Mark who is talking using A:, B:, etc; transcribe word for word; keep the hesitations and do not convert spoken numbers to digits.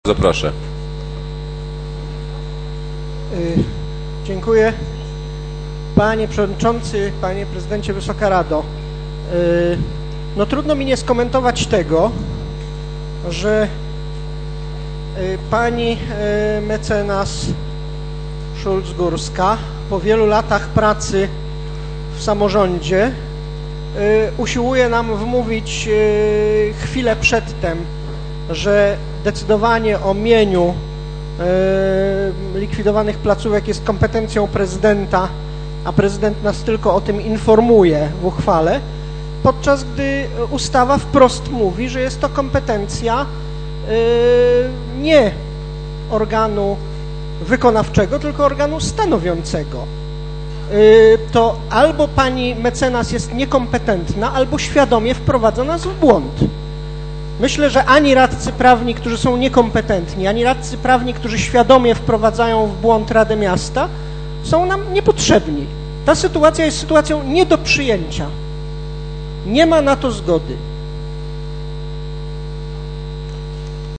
A: Zaproszę.
B: Dziękuję. Panie Przewodniczący, Panie Prezydencie, Wysoka Rado. No trudno mi nie skomentować tego, że pani mecenas Schulz-Górska po wielu latach pracy w samorządzie usiłuje nam wmówić chwilę przedtem, że decydowanie o mieniu e, likwidowanych placówek jest kompetencją prezydenta, a prezydent nas tylko o tym informuje w uchwale, podczas gdy ustawa wprost mówi, że jest to kompetencja e, nie organu wykonawczego, tylko organu stanowiącego. E, to albo pani mecenas jest niekompetentna, albo świadomie wprowadza nas w błąd. Myślę, że ani radcy prawni, którzy są niekompetentni, ani radcy prawni, którzy świadomie wprowadzają w błąd Radę Miasta, są nam niepotrzebni. Ta sytuacja jest sytuacją nie do przyjęcia. Nie ma na to zgody.